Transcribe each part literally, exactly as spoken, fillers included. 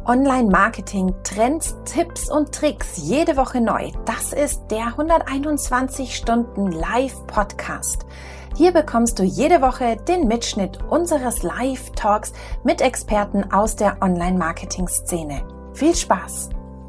Online-Marketing, Trends, Tipps und Tricks jede Woche neu. Das ist der hunderteinundzwanzig Stunden Live-Podcast. Hier bekommst du jede Woche den Mitschnitt unseres Live-Talks mit Experten aus der Online-Marketing-Szene. Viel Spaß!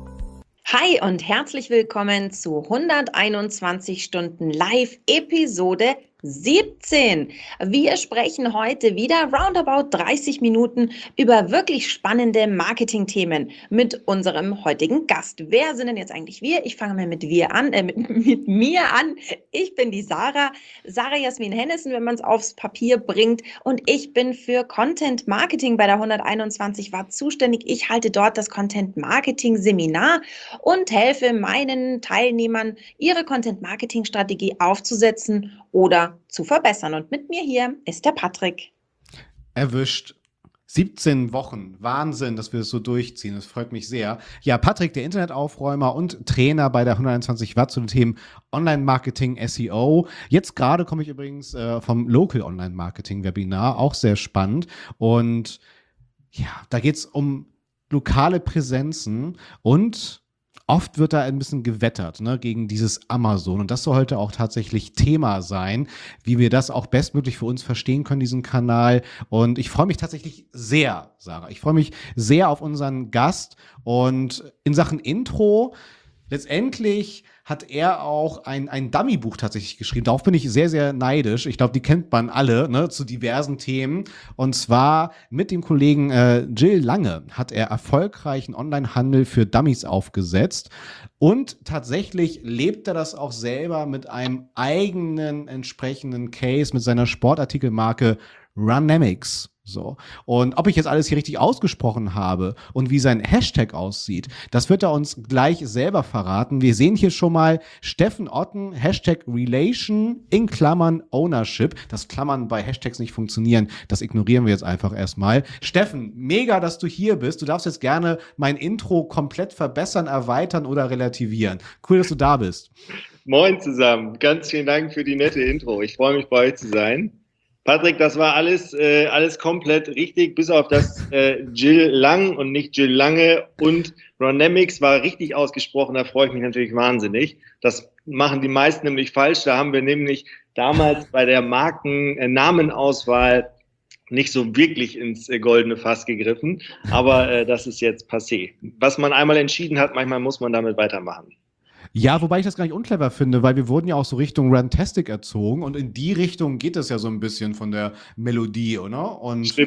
Hi und herzlich willkommen zu hunderteinundzwanzig Stunden Live Episode siebzehn. Wir sprechen heute wieder roundabout dreißig Minuten über wirklich spannende Marketing-Themen mit unserem heutigen Gast. Wer sind denn jetzt eigentlich wir? Ich fange mal mit wir an, äh, mit, mit mir an. Ich bin die Sarah, Sarah Jasmin Hennessen, wenn man es aufs Papier bringt, und ich bin für Content Marketing bei der hunderteinundzwanzig Watt zuständig. Ich halte dort das Content Marketing Seminar und helfe meinen Teilnehmern, ihre Content Marketing Strategie aufzusetzen oder zu verbessern. Und mit mir hier ist der Patrick. Erwischt. siebzehn Wochen. Wahnsinn, dass wir das so durchziehen. Das freut mich sehr. Ja, Patrick, der Internetaufräumer und Trainer bei der hunderteinundzwanzig Watt zu den Themen Online-Marketing, S E O. Jetzt gerade komme ich übrigens äh, vom Local Online-Marketing-Webinar. Auch sehr spannend. Und ja, da geht es um lokale Präsenzen und oft wird da ein bisschen gewettert, ne, gegen dieses Amazon. Und das soll heute auch tatsächlich Thema sein, wie wir das auch bestmöglich für uns verstehen können, diesen Kanal. Und ich freue mich tatsächlich sehr, Sarah. Ich freue mich sehr auf unseren Gast. Und in Sachen Intro, letztendlich hat er auch ein, ein Dummy-Buch tatsächlich geschrieben. Darauf bin ich sehr, sehr neidisch. Ich glaube, die kennt man alle, ne, zu diversen Themen. Und zwar mit dem Kollegen äh, Jill Lange hat er erfolgreichen Onlinehandel für Dummies aufgesetzt. Und tatsächlich lebt er das auch selber mit einem eigenen entsprechenden Case, mit seiner Sportartikelmarke Runamics. So. Und ob ich jetzt alles hier richtig ausgesprochen habe und wie sein Hashtag aussieht, das wird er uns gleich selber verraten. Wir sehen hier schon mal Steffen Otten, Hashtag Relation in Klammern Ownership. Das Klammern bei Hashtags nicht funktionieren, das ignorieren wir jetzt einfach erstmal. Steffen, mega, dass du hier bist. Du darfst jetzt gerne mein Intro komplett verbessern, erweitern oder relativieren. Cool, dass du da bist. Moin zusammen. Ganz vielen Dank für die nette Intro. Ich freue mich, bei euch zu sein. Patrick, das war alles, äh, alles komplett richtig, bis auf das äh, Jill Lang und nicht Jill Lange, und Runamics war richtig ausgesprochen, da freue ich mich natürlich wahnsinnig. Das machen die meisten nämlich falsch, da haben wir nämlich damals bei der Markennamenauswahl nicht so wirklich ins äh, goldene Fass gegriffen, aber äh, das ist jetzt passé. Was man einmal entschieden hat, manchmal muss man damit weitermachen. Ja, wobei ich das gar nicht unclever finde, weil wir wurden ja auch so Richtung Runtastic erzogen und in die Richtung geht es ja so ein bisschen von der Melodie, oder? Und Stimmt.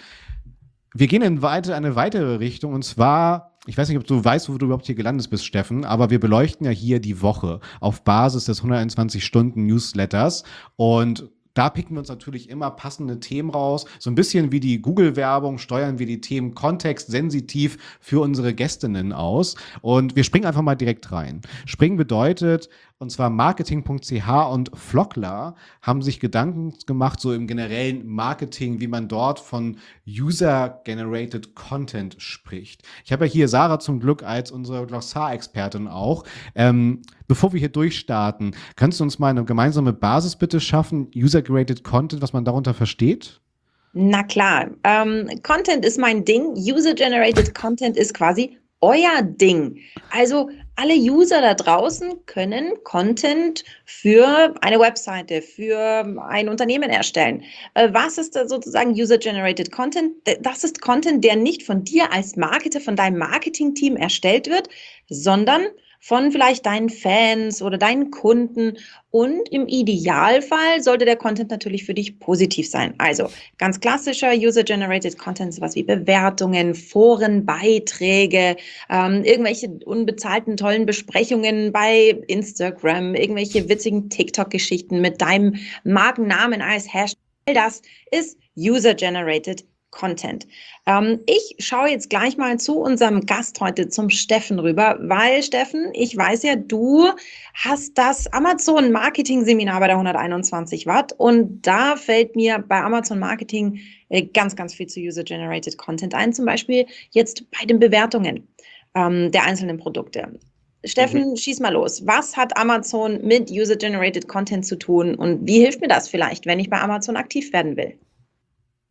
Wir gehen in weite, eine weitere Richtung, und zwar, ich weiß nicht, ob du weißt, wo du überhaupt hier gelandet bist, Steffen, aber wir beleuchten ja hier die Woche auf Basis des hunderteinundzwanzig Stunden Newsletters, und da picken wir uns natürlich immer passende Themen raus. So ein bisschen wie die Google-Werbung steuern wir die Themen kontextsensitiv für unsere Gästinnen aus. Und wir springen einfach mal direkt rein. Springen bedeutet, und zwar Marketing Punkt c h und Flockler haben sich Gedanken gemacht, so im generellen Marketing, wie man dort von User-Generated Content spricht. Ich habe ja hier Sarah zum Glück als unsere Glossar-Expertin auch. Ähm, bevor wir hier durchstarten, kannst du uns mal eine gemeinsame Basis bitte schaffen, User-Generated Content, was man darunter versteht? Na klar, ähm, Content ist mein Ding, User-Generated Content ist quasi euer Ding. Also alle User da draußen können Content für eine Webseite, für ein Unternehmen erstellen. Was ist da sozusagen User-Generated Content? Das ist Content, der nicht von dir als Marketer, von deinem Marketing-Team erstellt wird, sondern von vielleicht deinen Fans oder deinen Kunden, und im Idealfall sollte der Content natürlich für dich positiv sein. Also ganz klassischer User-Generated Content, sowas wie Bewertungen, Foren, Beiträge, ähm, irgendwelche unbezahlten tollen Besprechungen bei Instagram, irgendwelche witzigen TikTok-Geschichten mit deinem Markennamen als Hashtag. All das ist User-Generated Content. Ähm, ich schaue jetzt gleich mal zu unserem Gast heute, zum Steffen, rüber, weil Steffen, ich weiß ja, du hast das Amazon Marketing Seminar bei der hunderteinundzwanzig Watt, und da fällt mir bei Amazon Marketing äh, ganz, ganz viel zu User-Generated Content ein, zum Beispiel jetzt bei den Bewertungen ähm, der einzelnen Produkte. Steffen, mhm. schieß mal los. Was hat Amazon mit User-Generated Content zu tun und wie hilft mir das vielleicht, wenn ich bei Amazon aktiv werden will?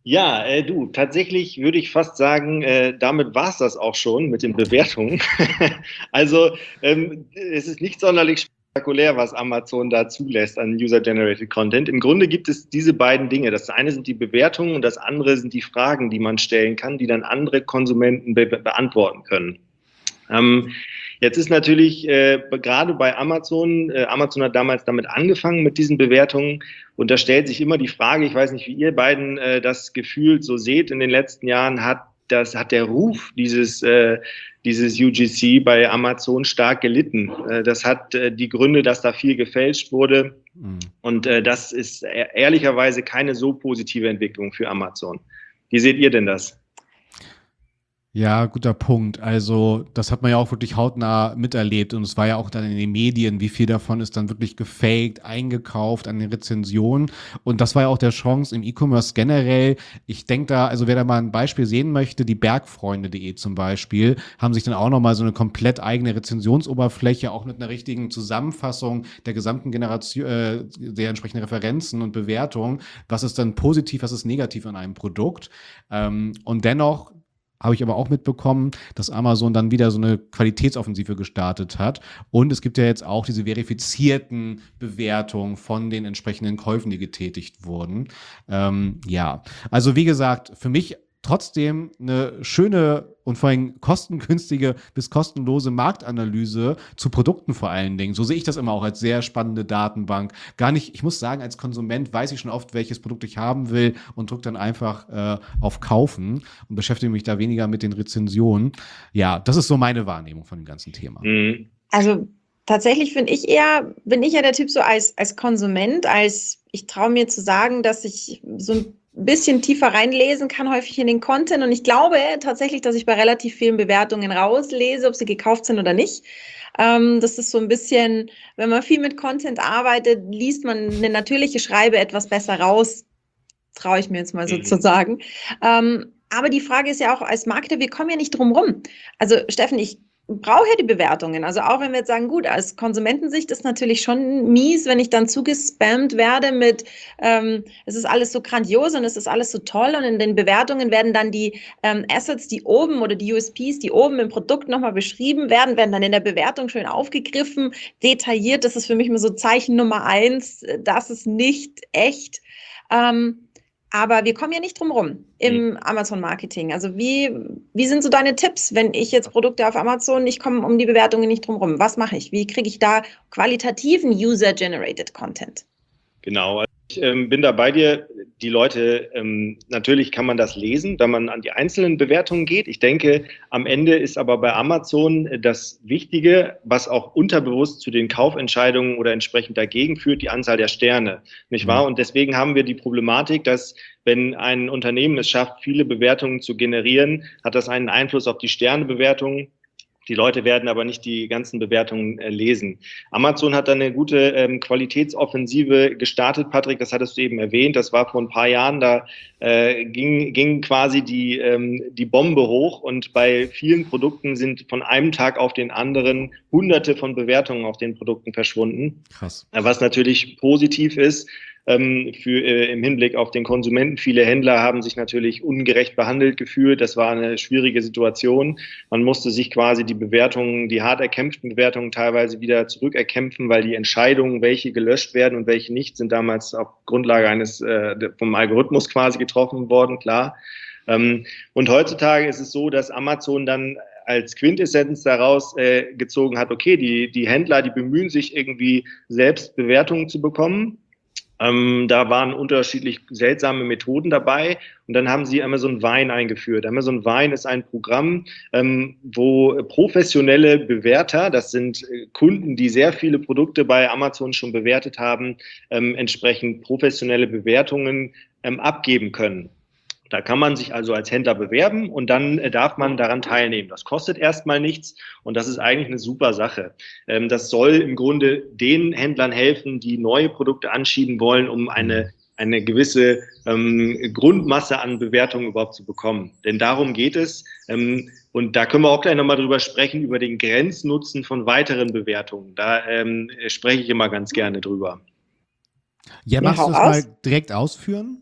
Ja, äh, du, tatsächlich würde ich fast sagen, äh, damit war es das auch schon mit den Bewertungen. Also ähm, es ist nicht sonderlich spektakulär, was Amazon da zulässt an User-Generated Content. Im Grunde gibt es diese beiden Dinge. Das eine sind die Bewertungen und das andere sind die Fragen, die man stellen kann, die dann andere Konsumenten be beantworten können. Ähm, Jetzt ist natürlich äh, gerade bei Amazon, äh, Amazon hat damals damit angefangen mit diesen Bewertungen und da stellt sich immer die Frage, ich weiß nicht, wie ihr beiden äh, das gefühlt so seht in den letzten Jahren, hat das hat der Ruf dieses äh, dieses U G C bei Amazon stark gelitten. Äh, das hat äh, die Gründe, dass da viel gefälscht wurde mhm. und äh, das ist e ehrlicherweise keine so positive Entwicklung für Amazon. Wie seht ihr denn das? Ja, guter Punkt. Also das hat man ja auch wirklich hautnah miterlebt und es war ja auch dann in den Medien, wie viel davon ist dann wirklich gefaked, eingekauft an den Rezensionen und das war ja auch der Chance im E-Commerce generell. Ich denke da, also wer da mal ein Beispiel sehen möchte, die Bergfreunde punkt de zum Beispiel, haben sich dann auch nochmal so eine komplett eigene Rezensionsoberfläche, auch mit einer richtigen Zusammenfassung der gesamten Generation, äh, der entsprechenden Referenzen und Bewertungen, was ist dann positiv, was ist negativ an einem Produkt ähm, und dennoch habe ich aber auch mitbekommen, dass Amazon dann wieder so eine Qualitätsoffensive gestartet hat. Und es gibt ja jetzt auch diese verifizierten Bewertungen von den entsprechenden Käufen, die getätigt wurden. Ähm, ja, also wie gesagt, für mich trotzdem eine schöne und vor allem kostengünstige bis kostenlose Marktanalyse zu Produkten vor allen Dingen. So sehe ich das immer auch als sehr spannende Datenbank. Gar nicht, ich muss sagen, als Konsument weiß ich schon oft, welches Produkt ich haben will und drücke dann einfach äh, auf Kaufen und beschäftige mich da weniger mit den Rezensionen. Ja, das ist so meine Wahrnehmung von dem ganzen Thema. Mhm. Also tatsächlich finde ich eher, bin ich ja der Typ so als, als Konsument, als ich traue mir zu sagen, dass ich so ein bisschen tiefer reinlesen kann, häufig in den Content. Und ich glaube tatsächlich, dass ich bei relativ vielen Bewertungen rauslese, ob sie gekauft sind oder nicht. Ähm, das ist so ein bisschen, wenn man viel mit Content arbeitet, liest man eine natürliche Schreibe etwas besser raus, traue ich mir jetzt mal so zu sagen. Ähm, aber die Frage ist ja auch als Marketer, wir kommen ja nicht drum rum. Also Steffen, ich brauche ja die Bewertungen. Also auch wenn wir jetzt sagen, gut, als Konsumentensicht ist natürlich schon mies, wenn ich dann zugespammt werde mit, ähm, es ist alles so grandios und es ist alles so toll und in den Bewertungen werden dann die ähm, Assets, die oben oder die U S Ps, die oben im Produkt nochmal beschrieben werden, werden dann in der Bewertung schön aufgegriffen, detailliert. Das ist für mich immer so Zeichen Nummer eins, das ist nicht echt. Ähm, Aber wir kommen ja nicht drum rum im mhm. Amazon-Marketing. Also wie, wie sind so deine Tipps, wenn ich jetzt Produkte auf Amazon, ich komme um die Bewertungen nicht drum rum? Was mache ich? Wie kriege ich da qualitativen User-Generated Content? Genau, also ich ähm, bin da bei dir. Die Leute, ähm, natürlich kann man das lesen, wenn man an die einzelnen Bewertungen geht. Ich denke, am Ende ist aber bei Amazon das Wichtige, was auch unterbewusst zu den Kaufentscheidungen oder entsprechend dagegen führt, die Anzahl der Sterne, nicht wahr? Und deswegen haben wir die Problematik, dass wenn ein Unternehmen es schafft, viele Bewertungen zu generieren, hat das einen Einfluss auf die Sternebewertungen. Die Leute werden aber nicht die ganzen Bewertungen äh, lesen. Amazon hat dann eine gute ähm, Qualitätsoffensive gestartet, Patrick, das hattest du eben erwähnt. Das war vor ein paar Jahren, da äh, ging, ging quasi die, ähm, die Bombe hoch und bei vielen Produkten sind von einem Tag auf den anderen hunderte von Bewertungen auf den Produkten verschwunden. Krass. Was natürlich positiv ist. Ähm, für, äh, im Hinblick auf den Konsumenten. Viele Händler haben sich natürlich ungerecht behandelt gefühlt. Das war eine schwierige Situation. Man musste sich quasi die Bewertungen, die hart erkämpften Bewertungen teilweise wieder zurückerkämpfen, weil die Entscheidungen, welche gelöscht werden und welche nicht, sind damals auf Grundlage eines äh, vom Algorithmus quasi getroffen worden, klar. Ähm, und heutzutage ist es so, dass Amazon dann als Quintessenz daraus äh, gezogen hat, okay, die, die Händler, die bemühen sich irgendwie selbst Bewertungen zu bekommen. Ähm, da waren unterschiedlich seltsame Methoden dabei und dann haben sie Amazon Vine eingeführt. Amazon Vine ist ein Programm, ähm, wo professionelle Bewerter, das sind äh, Kunden, die sehr viele Produkte bei Amazon schon bewertet haben, ähm, entsprechend professionelle Bewertungen ähm, abgeben können. Da kann man sich also als Händler bewerben und dann äh, darf man daran teilnehmen. Das kostet erstmal nichts und das ist eigentlich eine super Sache. Ähm, das soll im Grunde den Händlern helfen, die neue Produkte anschieben wollen, um eine, eine gewisse ähm, Grundmasse an Bewertungen überhaupt zu bekommen. Denn darum geht es. Ähm, und da können wir auch gleich nochmal drüber sprechen, über den Grenznutzen von weiteren Bewertungen. Da ähm, spreche ich immer ganz gerne drüber. Ja, magst du das mal direkt ausführen?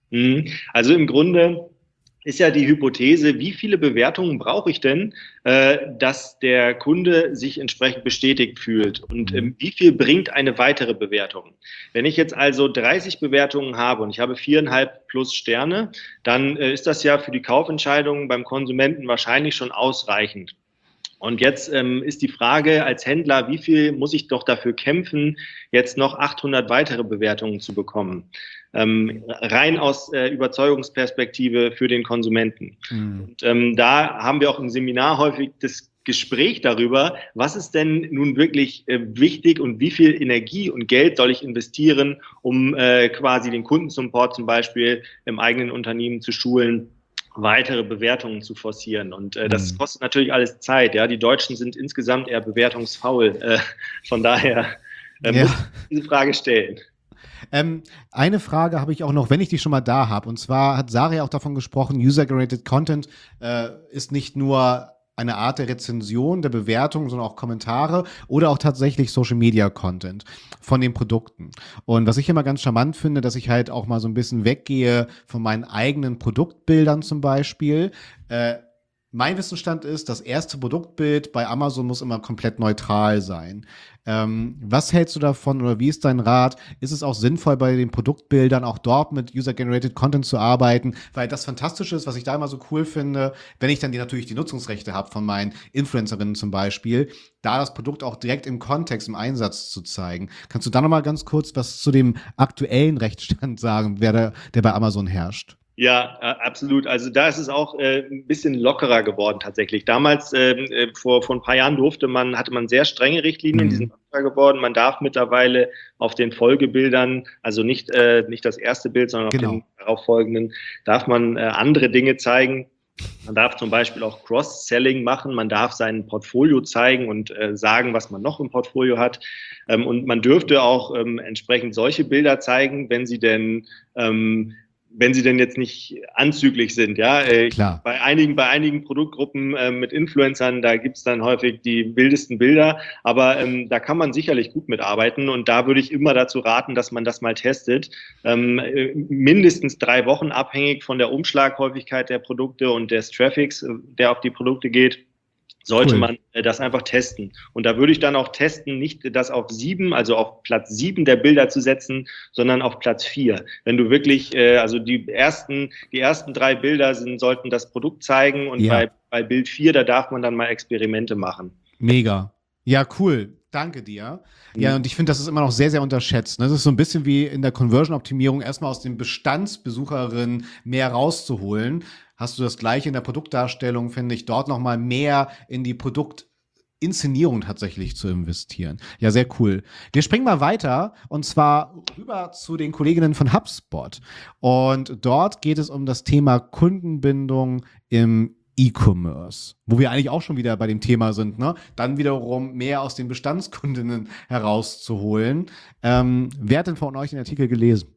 Mhm. Also im Grunde ist ja die Hypothese, wie viele Bewertungen brauche ich denn, äh, dass der Kunde sich entsprechend bestätigt fühlt und ähm, wie viel bringt eine weitere Bewertung? Wenn ich jetzt also dreißig Bewertungen habe und ich habe viereinhalb plus Sterne, dann äh, ist das ja für die Kaufentscheidung beim Konsumenten wahrscheinlich schon ausreichend. Und jetzt ähm, ist die Frage als Händler, wie viel muss ich doch dafür kämpfen, jetzt noch achthundert weitere Bewertungen zu bekommen? Ähm, rein aus äh, Überzeugungsperspektive für den Konsumenten. Mhm. Und ähm, da haben wir auch im Seminar häufig das Gespräch darüber, was ist denn nun wirklich äh, wichtig und wie viel Energie und Geld soll ich investieren, um äh, quasi den Kundensupport zum Beispiel im eigenen Unternehmen zu schulen, weitere Bewertungen zu forcieren. Und äh, das kostet natürlich alles Zeit. Ja, die Deutschen sind insgesamt eher bewertungsfaul. Äh, von daher äh, ja. muss ich diese Frage stellen. Ähm, eine Frage habe ich auch noch, wenn ich die schon mal da habe. Und zwar hat Sarah auch davon gesprochen, User-Generated Content äh, ist nicht nur eine Art der Rezension, der Bewertung, sondern auch Kommentare oder auch tatsächlich Social-Media-Content von den Produkten. Und was ich immer ganz charmant finde, dass ich halt auch mal so ein bisschen weggehe von meinen eigenen Produktbildern zum Beispiel. Äh, Mein Wissensstand ist, das erste Produktbild bei Amazon muss immer komplett neutral sein. Ähm, was hältst du davon oder wie ist dein Rat? Ist es auch sinnvoll, bei den Produktbildern auch dort mit User-Generated Content zu arbeiten? Weil das Fantastische ist, was ich da immer so cool finde, wenn ich dann die, natürlich die Nutzungsrechte habe von meinen Influencerinnen zum Beispiel, da das Produkt auch direkt im Kontext, im Einsatz zu zeigen. Kannst du da nochmal ganz kurz was zu dem aktuellen Rechtsstand sagen, wer da, der bei Amazon herrscht? Ja, absolut. Also da ist es auch äh, ein bisschen lockerer geworden tatsächlich. Damals, äh, vor, vor ein paar Jahren durfte man, hatte man sehr strenge Richtlinien, mhm. die sind lockerer geworden. Man darf mittlerweile auf den Folgebildern, also nicht, äh, nicht das erste Bild, sondern genau. auf den darauffolgenden, darf man äh, andere Dinge zeigen. Man darf zum Beispiel auch Cross-Selling machen, man darf sein Portfolio zeigen und äh, sagen, was man noch im Portfolio hat. Ähm, und man dürfte auch ähm, entsprechend solche Bilder zeigen, wenn sie denn ähm, wenn sie denn jetzt nicht anzüglich sind, ja. Äh, Klar. Bei einigen, bei einigen Produktgruppen äh, mit Influencern, da gibt's dann häufig die wildesten Bilder, aber ähm, da kann man sicherlich gut mitarbeiten und da würde ich immer dazu raten, dass man das mal testet. Ähm, äh, mindestens drei Wochen abhängig von der Umschlaghäufigkeit der Produkte und des Traffics, äh, der auf die Produkte geht. Sollte cool. man äh, das einfach testen. Und da würde ich dann auch testen, nicht das auf sieben, also auf Platz sieben der Bilder zu setzen, sondern auf Platz vier. Wenn du wirklich, äh, also die ersten, die ersten drei Bilder sind, sollten das Produkt zeigen und ja. bei, bei Bild vier, da darf man dann mal Experimente machen. Mega. Ja, cool. Danke dir. Ja, und ich finde, das ist immer noch sehr, sehr unterschätzt. Das ist so ein bisschen wie in der Conversion-Optimierung, erstmal aus den Bestandsbesucherinnen mehr rauszuholen. Hast du das Gleiche in der Produktdarstellung, finde ich, dort nochmal mehr in die Produktinszenierung tatsächlich zu investieren. Ja, sehr cool. Wir springen mal weiter und zwar rüber zu den Kolleginnen von HubSpot. Und dort geht es um das Thema Kundenbindung im E-Commerce, wo wir eigentlich auch schon wieder bei dem Thema sind, ne? Dann wiederum mehr aus den Bestandskundinnen herauszuholen. Ähm, wer hat denn von euch den Artikel gelesen?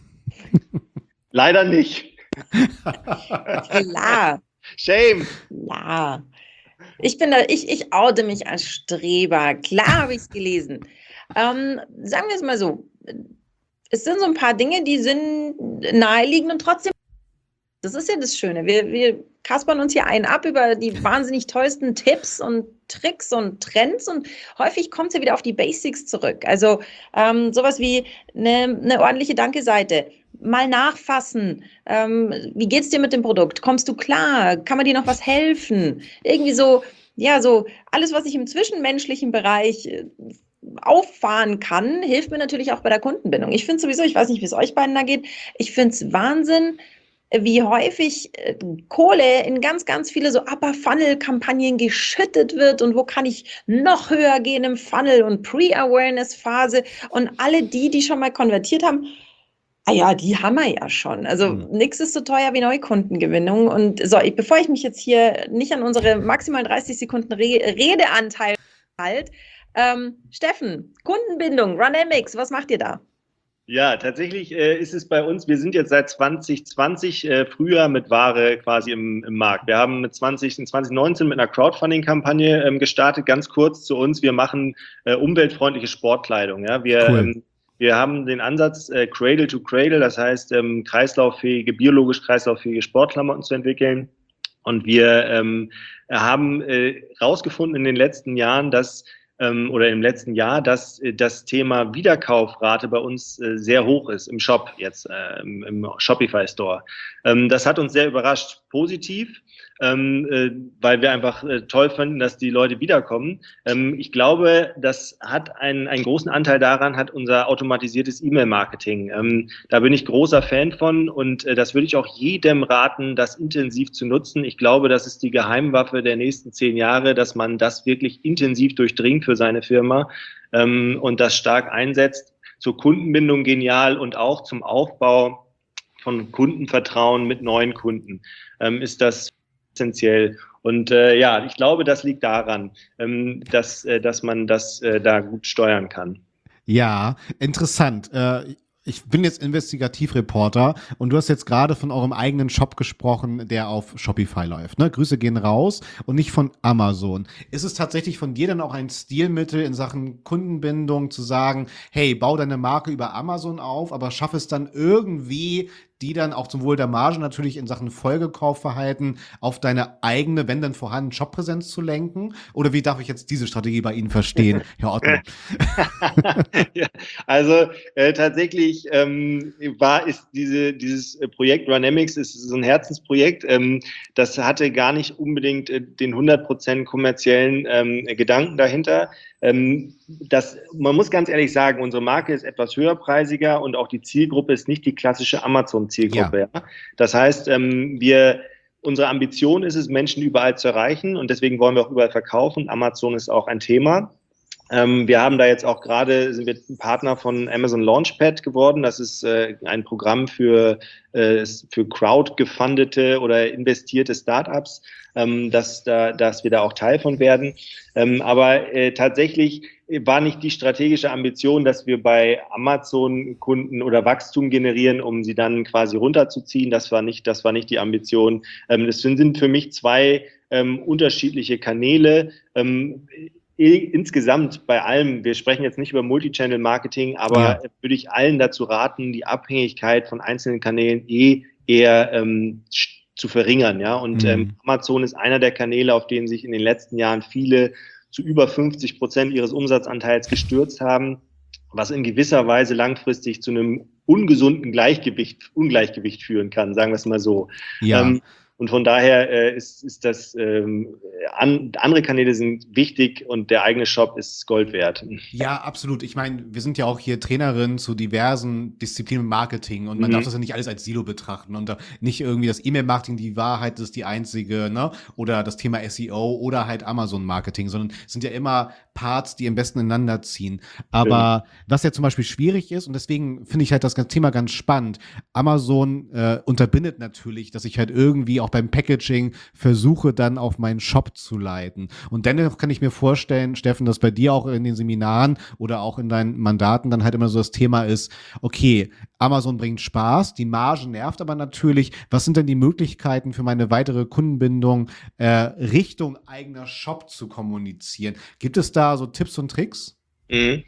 Leider nicht. Klar. Shame. Ja. Ich bin da, ich, ich oute mich als Streber. Klar habe ich es gelesen. Ähm, sagen wir es mal so. Es sind so ein paar Dinge, die sind naheliegend und trotzdem. Das ist ja das Schöne. Wir, wir kaspern uns hier einen ab über die wahnsinnig tollsten Tipps und Tricks und Trends und häufig kommt es ja wieder auf die Basics zurück. Also ähm, sowas wie eine, eine ordentliche Danke-Seite. Mal nachfassen. Ähm, wie geht's dir mit dem Produkt? Kommst du klar? Kann man dir noch was helfen? Irgendwie so, ja, so alles, was ich im zwischenmenschlichen Bereich äh, auffahren kann, hilft mir natürlich auch bei der Kundenbindung. Ich finde sowieso, ich weiß nicht, wie es euch beiden da geht, ich finde es Wahnsinn, wie häufig äh, Kohle in ganz, ganz viele so Upper-Funnel-Kampagnen geschüttet wird und wo kann ich noch höher gehen im Funnel und Pre-Awareness-Phase und alle die, die schon mal konvertiert haben, ah ja, die haben wir ja schon. Also mhm. nichts ist so teuer wie Neukundengewinnung. Und so, ich, bevor ich mich jetzt hier nicht an unsere maximal dreißig Sekunden Re- Redeanteil halte, ähm, Steffen, Kundenbindung, Runamics, was macht ihr da? Ja, tatsächlich äh, ist es bei uns, wir sind jetzt seit zwanzig zwanzig äh, Frühjahr mit Ware quasi im, im Markt. Wir haben mit zwanzig, zwanzig neunzehn mit einer Crowdfunding-Kampagne ähm, gestartet, ganz kurz zu uns. Wir machen äh, umweltfreundliche Sportkleidung. Ja? Wir, cool. ähm, Wir haben den Ansatz äh, Cradle to Cradle, das heißt ähm, kreislauffähige, biologisch kreislauffähige Sportklamotten zu entwickeln. Und wir ähm, haben herausgefunden äh, in den letzten Jahren, dass ähm, oder im letzten Jahr, dass äh, das Thema Wiederkaufrate bei uns äh, sehr hoch ist im Shop jetzt, äh, im, im Shopify Store. Ähm, das hat uns sehr überrascht, positiv, ähm, äh, weil wir einfach äh, toll fanden, dass die Leute wiederkommen. Ähm, ich glaube, das hat einen, einen großen Anteil daran, hat unser automatisiertes E-Mail-Marketing. Ähm, da bin ich großer Fan von und äh, das würde ich auch jedem raten, das intensiv zu nutzen. Ich glaube, das ist die Geheimwaffe der nächsten zehn Jahre, dass man das wirklich intensiv durchdringt für seine Firma ähm, und das stark einsetzt. Zur Kundenbindung genial und auch zum Aufbau von Kundenvertrauen mit neuen Kunden ähm, ist das essentiell. Und äh, ja, ich glaube, das liegt daran, ähm, dass, äh, dass man das äh, da gut steuern kann. Ja, interessant. Äh, ich bin jetzt Investigativreporter und du hast jetzt gerade von eurem eigenen Shop gesprochen, der auf Shopify läuft. Ne? Grüße gehen raus und nicht von Amazon. Ist es tatsächlich von dir dann auch ein Stilmittel in Sachen Kundenbindung zu sagen, hey, bau deine Marke über Amazon auf, aber schaff es dann irgendwie, die dann auch zum Wohl der Marge natürlich in Sachen Folgekaufverhalten auf deine eigene, wenn dann vorhanden, Shop-Präsenz zu lenken? Oder wie darf ich jetzt diese Strategie bei Ihnen verstehen, Herr Otto? Ja, also äh, tatsächlich ähm, war ist diese dieses Projekt Runamics ist so ein Herzensprojekt. Ähm, das hatte gar nicht unbedingt äh, den hundert Prozent kommerziellen ähm, Gedanken dahinter. Ähm, das, man muss ganz ehrlich sagen, unsere Marke ist etwas höherpreisiger und auch die Zielgruppe ist nicht die klassische Amazon-Zielgruppe. Ja. Ja. Das heißt, ähm, wir, unsere Ambition ist es, Menschen überall zu erreichen und deswegen wollen wir auch überall verkaufen. Amazon ist auch ein Thema. Ähm, wir haben da jetzt auch gerade, sind wir ein Partner von Amazon Launchpad geworden. Das ist äh, ein Programm für, äh, für crowd-gefundete oder investierte Startups, ähm, dass, da, dass wir da auch Teil von werden. Ähm, aber äh, tatsächlich war nicht die strategische Ambition, dass wir bei Amazon-Kunden oder Wachstum generieren, um sie dann quasi runterzuziehen. Das war nicht, das war nicht die Ambition. Ähm, das sind für mich zwei ähm, unterschiedliche Kanäle. Ähm, Insgesamt bei allem, wir sprechen jetzt nicht über Multichannel-Marketing, aber ja. würde ich allen dazu raten, die Abhängigkeit von einzelnen Kanälen eh eher ähm, zu verringern. Ja? Und mhm. ähm, Amazon ist einer der Kanäle, auf denen sich in den letzten Jahren viele zu über fünfzig Prozent ihres Umsatzanteils gestürzt haben, was in gewisser Weise langfristig zu einem ungesunden Gleichgewicht, Ungleichgewicht führen kann, sagen wir es mal so. Ja. Ähm, Und von daher äh, ist, ist das, ähm, an, andere Kanäle sind wichtig und der eigene Shop ist Gold wert. Ja, absolut. Ich meine, wir sind ja auch hier Trainerin zu diversen Disziplinen im Marketing und man mhm. darf das ja nicht alles als Silo betrachten und nicht irgendwie das E-Mail-Marketing, die Wahrheit ist die einzige, ne? Oder das Thema S E O oder halt Amazon-Marketing, sondern es sind ja immer Parts, die am besten ineinander ziehen. Aber ja. was ja zum Beispiel schwierig ist und deswegen finde ich halt das Thema ganz spannend. Amazon äh, unterbindet natürlich, dass ich halt irgendwie auch beim Packaging versuche, dann auf meinen Shop zu leiten. Und dennoch kann ich mir vorstellen, Steffen, dass bei dir auch in den Seminaren oder auch in deinen Mandaten dann halt immer so das Thema ist, okay, Amazon bringt Spaß, die Marge nervt aber natürlich. Was sind denn die Möglichkeiten für meine weitere Kundenbindung äh, Richtung eigener Shop zu kommunizieren? Gibt es da so Tipps und Tricks? Mhm.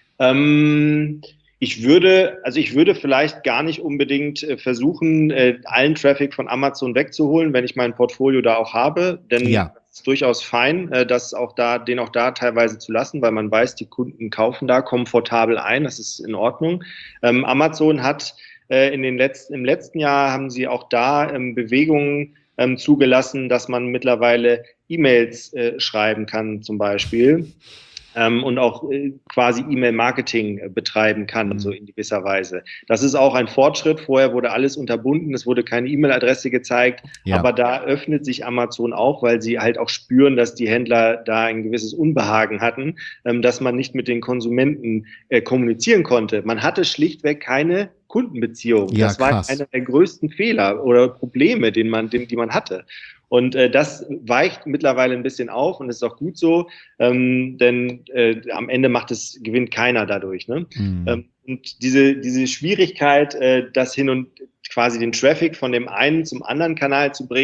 Ähm Ich würde, also ich würde vielleicht gar nicht unbedingt äh, versuchen, äh, allen Traffic von Amazon wegzuholen, wenn ich mein Portfolio da auch habe, denn ja. es ist durchaus fein, äh, das auch da, den auch da teilweise zu lassen, weil man weiß, die Kunden kaufen da komfortabel ein, das ist in Ordnung. Ähm, Amazon hat äh, in den letzten, im letzten Jahr haben sie auch da ähm, Bewegungen ähm, zugelassen, dass man mittlerweile E-Mails äh, schreiben kann, zum Beispiel. Ähm, und auch äh, quasi E-Mail-Marketing äh, betreiben kann, mhm. so in gewisser Weise. Das ist auch ein Fortschritt. Vorher wurde alles unterbunden, es wurde keine E-Mail-Adresse gezeigt, ja. aber da öffnet sich Amazon auch, weil sie halt auch spüren, dass die Händler da ein gewisses Unbehagen hatten, ähm, dass man nicht mit den Konsumenten äh, kommunizieren konnte. Man hatte schlichtweg keine Kundenbeziehung. Ja, das war krass. einer der größten Fehler oder Probleme, den man, den, die man hatte. Und äh, das weicht mittlerweile ein bisschen auf und ist auch gut so, ähm, denn äh, am Ende macht es, gewinnt keiner dadurch. Ne? Mhm. Ähm, und diese, diese Schwierigkeit, äh, das hin und quasi den Traffic von dem einen zum anderen Kanal zu bringen,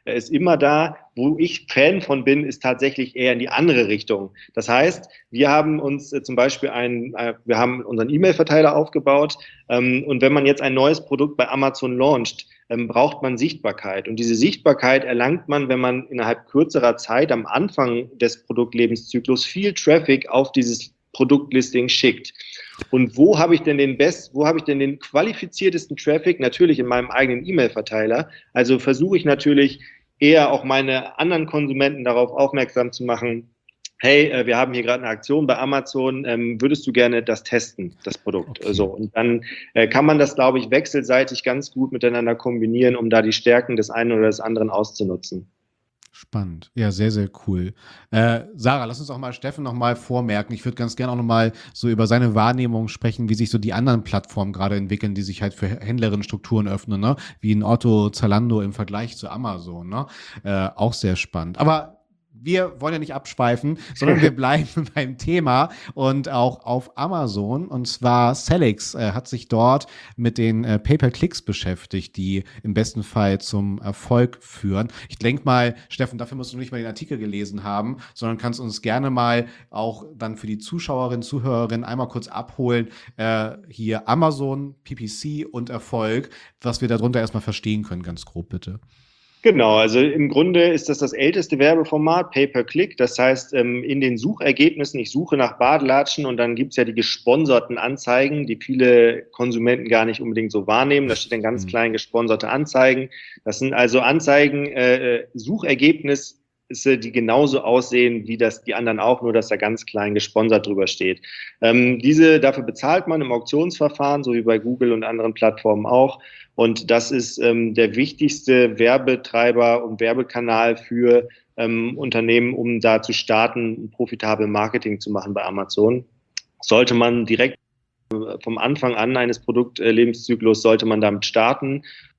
Er ist immer da. Wo ich Fan von bin, ist tatsächlich eher in die andere Richtung. Das heißt, wir haben uns äh, zum Beispiel ein, äh, wir haben unseren E-Mail-Verteiler aufgebaut ähm, und wenn man jetzt ein neues Produkt bei Amazon launcht, ähm, braucht man Sichtbarkeit. Und diese Sichtbarkeit erlangt man, wenn man innerhalb kürzerer Zeit am Anfang des Produktlebenszyklus viel Traffic auf dieses Produktlisting schickt. Und wo habe ich denn den best, wo habe ich denn den qualifiziertesten Traffic? Natürlich in meinem eigenen E-Mail-Verteiler. Also versuche ich natürlich eher auch meine anderen Konsumenten darauf aufmerksam zu machen, hey, äh, wir haben hier gerade eine Aktion bei Amazon, ähm, würdest du gerne das testen, das Produkt? Okay. So, und dann äh, kann man das, glaube ich, wechselseitig ganz gut miteinander kombinieren, um da die Stärken des einen oder des anderen auszunutzen. Spannend. Ja, sehr, sehr cool. Äh, Sarah, lass uns auch mal Steffen noch mal vormerken. Ich würde ganz gerne auch noch mal so über seine Wahrnehmung sprechen, wie sich so die anderen Plattformen gerade entwickeln, die sich halt für Händlerinnen-Strukturen öffnen, ne? Wie ein Otto, Zalando im Vergleich zu Amazon, ne? Äh, auch sehr spannend. Aber wir wollen ja nicht abschweifen, sondern wir bleiben beim Thema und auch auf Amazon. Und zwar Sellics äh, hat sich dort mit den äh, Pay-per-Clicks beschäftigt, die im besten Fall zum Erfolg führen. Ich denke mal, Steffen, dafür musst du nicht mal den Artikel gelesen haben, sondern kannst uns gerne mal auch dann für die Zuschauerinnen, Zuhörerinnen einmal kurz abholen. Äh, hier Amazon, P P C und Erfolg, was wir darunter erstmal verstehen können, ganz grob bitte. Genau, also im Grunde ist das das älteste Werbeformat, Pay-per-Click. Das heißt, in den Suchergebnissen, ich suche nach Badelatschen und dann gibt's ja die gesponserten Anzeigen, die viele Konsumenten gar nicht unbedingt so wahrnehmen. Da steht dann ganz klein gesponserte Anzeigen. Das sind also Anzeigen, äh, Suchergebnisse, die genauso aussehen wie das die anderen auch, nur dass da ganz klein gesponsert drüber steht. Ähm, diese, dafür bezahlt man im Auktionsverfahren, so wie bei Google und anderen Plattformen auch. Und das ist ähm, der wichtigste Werbetreiber und Werbekanal für ähm, Unternehmen, um da zu starten, profitabel Marketing zu machen bei Amazon. Sollte man direkt vom Anfang an eines Produktlebenszyklus, sollte man damit starten.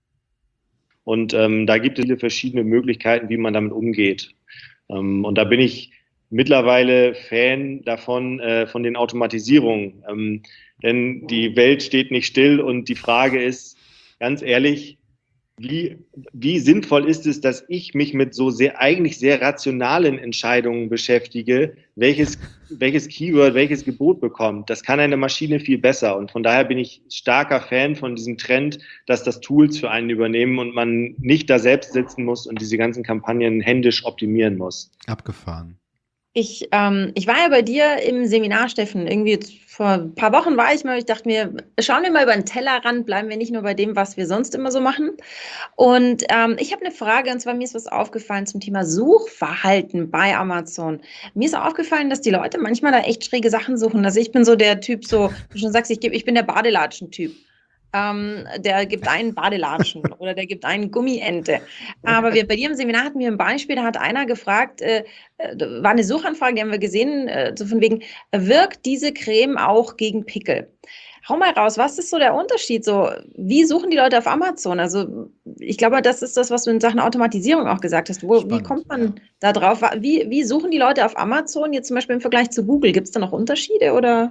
Und ähm, da gibt es viele verschiedene Möglichkeiten, wie man damit umgeht. Ähm, und da bin ich mittlerweile Fan davon, äh, von den Automatisierungen. Ähm, denn die Welt steht nicht still und die Frage ist, ganz ehrlich, wie, wie sinnvoll ist es, dass ich mich mit so sehr, eigentlich sehr rationalen Entscheidungen beschäftige, welches, welches Keyword, welches Gebot bekommt. Das kann eine Maschine viel besser. Und von daher bin ich starker Fan von diesem Trend, dass das Tools für einen übernehmen und man nicht da selbst sitzen muss und diese ganzen Kampagnen händisch optimieren muss. Abgefahren. Ich, ähm, ich war ja bei dir im Seminar, Steffen, irgendwie jetzt vor ein paar Wochen war ich mal, ich dachte mir, schauen wir mal über den Tellerrand, bleiben wir nicht nur bei dem, was wir sonst immer so machen. Und ähm, ich habe eine Frage, und zwar mir ist was aufgefallen zum Thema Suchverhalten bei Amazon. Mir ist aufgefallen, dass die Leute manchmal da echt schräge Sachen suchen. Also ich bin so der Typ, so, du schon sagst, ich, geb, ich bin der Badelatschen-Typ. Ähm, der gibt einen Badelatschen oder der gibt einen Gummiente. Aber wir, bei dir im Seminar hatten wir ein Beispiel, da hat einer gefragt, äh, war eine Suchanfrage, die haben wir gesehen, äh, so von wegen, wirkt diese Creme auch gegen Pickel? Hau mal raus, was ist so der Unterschied? So, wie suchen die Leute auf Amazon? Also ich glaube, das ist das, was du in Sachen Automatisierung auch gesagt hast. Wo, Spannend, wie kommt man ja. da drauf? Wie, wie suchen die Leute auf Amazon jetzt zum Beispiel im Vergleich zu Google? Gibt es da noch Unterschiede oder?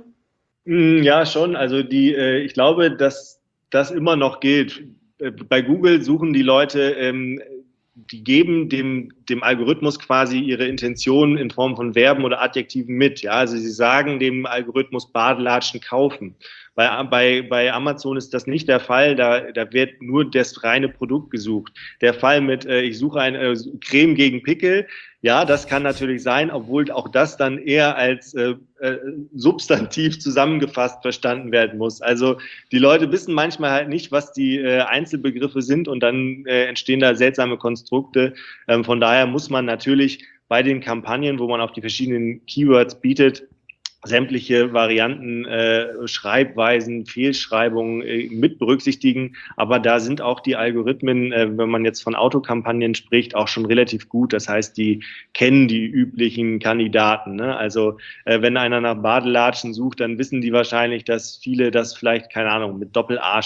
Ja, schon. Also die, äh, ich glaube, dass das immer noch gilt. Bei Google suchen die Leute, ähm, die geben dem, dem Algorithmus quasi ihre Intention in Form von Verben oder Adjektiven mit. Ja, also sie sagen dem Algorithmus Badelatschen kaufen. Bei, bei, bei Amazon ist das nicht der Fall, da, da wird nur das reine Produkt gesucht. Der Fall mit, äh, ich suche eine äh, Creme gegen Pickel, ja, das kann natürlich sein, obwohl auch das dann eher als äh, äh, Substantiv zusammengefasst verstanden werden muss. Also die Leute wissen manchmal halt nicht, was die äh, Einzelbegriffe sind und dann äh, entstehen da seltsame Konstrukte. Ähm, von daher muss man natürlich bei den Kampagnen, wo man auf die verschiedenen Keywords bietet, sämtliche Varianten, äh, Schreibweisen, Fehlschreibungen äh, mit berücksichtigen. Aber da sind auch die Algorithmen, äh, wenn man jetzt von Autokampagnen spricht, auch schon relativ gut. Das heißt, die kennen die üblichen Kandidaten. Ne? Also äh, wenn einer nach Badelatschen sucht, dann wissen die wahrscheinlich, dass viele das vielleicht, keine Ahnung, mit Doppel-A schreiben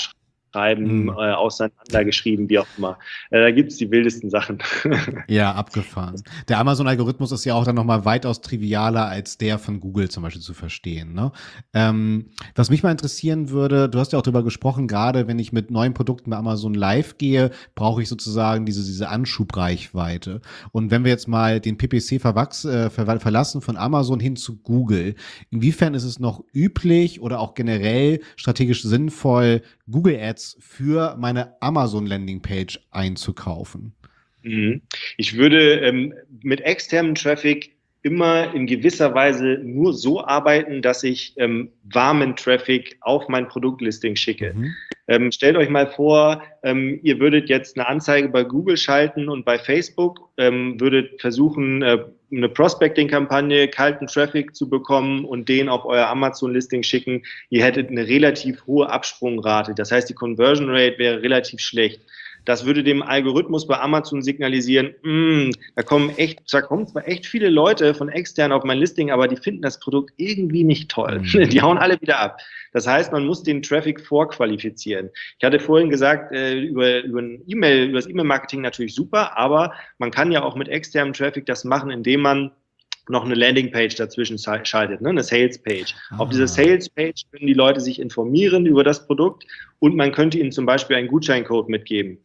schreiben, Mhm. äh, auseinandergeschrieben, wie auch immer. Äh, da gibt es die wildesten Sachen. Ja, abgefahren. Der Amazon-Algorithmus ist ja auch dann nochmal weitaus trivialer als der von Google zum Beispiel zu verstehen. Ne? Ähm, was mich mal interessieren würde, du hast ja auch darüber gesprochen, gerade wenn ich mit neuen Produkten bei Amazon live gehe, brauche ich sozusagen diese, diese Anschubreichweite. Und wenn wir jetzt mal den P P C verwachs, äh, ver verlassen von Amazon hin zu Google, inwiefern ist es noch üblich oder auch generell strategisch sinnvoll, Google Ads für meine Amazon-Landingpage einzukaufen? Mhm. Ich würde ähm, mit externem Traffic immer in gewisser Weise nur so arbeiten, dass ich ähm, warmen Traffic auf mein Produktlisting schicke. Mhm. Ähm, stellt euch mal vor, ähm, ihr würdet jetzt eine Anzeige bei Google schalten und bei Facebook ähm, würdet versuchen, äh, eine Prospecting-Kampagne, kalten Traffic zu bekommen und den auf euer Amazon-Listing schicken. Ihr hättet eine relativ hohe Absprungrate. Das heißt, die Conversion Rate wäre relativ schlecht. Das würde dem Algorithmus bei Amazon signalisieren, mh, da kommen echt, da kommen zwar echt viele Leute von extern auf mein Listing, aber die finden das Produkt irgendwie nicht toll. Mhm. Die hauen alle wieder ab. Das heißt, man muss den Traffic vorqualifizieren. Ich hatte vorhin gesagt, äh, über, über ein E-Mail, über das E-Mail-Marketing natürlich super, aber man kann ja auch mit externem Traffic das machen, indem man noch eine Landingpage dazwischen schaltet, ne? Eine Salespage. Ah. Auf dieser Salespage können die Leute sich informieren über das Produkt und man könnte ihnen zum Beispiel einen Gutscheincode mitgeben.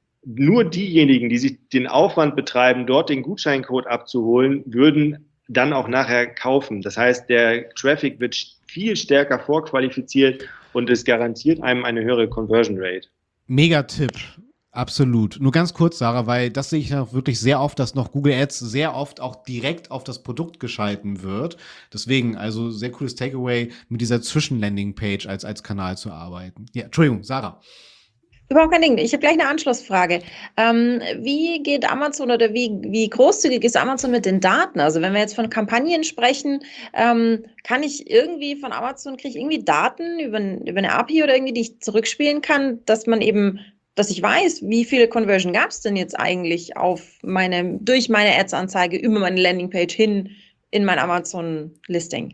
Nur diejenigen, die sich den Aufwand betreiben, dort den Gutscheincode abzuholen, würden dann auch nachher kaufen. Das heißt, der Traffic wird viel stärker vorqualifiziert und es garantiert einem eine höhere Conversion Rate. Mega Tipp. Absolut. Nur ganz kurz, Sarah, weil das sehe ich noch wirklich sehr oft, dass noch Google Ads sehr oft auch direkt auf das Produkt geschalten wird. Deswegen, also sehr cooles Takeaway, mit dieser Zwischenlanding-Page als, als Kanal zu arbeiten. Ja, Entschuldigung, Sarah. Überhaupt kein Ding. Ich habe gleich eine Anschlussfrage. Ähm, wie geht Amazon oder wie, wie großzügig ist Amazon mit den Daten? Also wenn wir jetzt von Kampagnen sprechen, ähm, kann ich irgendwie von Amazon, kriege ich irgendwie Daten über, über eine A P I oder irgendwie, die ich zurückspielen kann, dass man eben, dass ich weiß, wie viele Conversion gab es denn jetzt eigentlich auf meine, durch meine Ads-Anzeige über meine Landingpage hin in mein Amazon-Listing?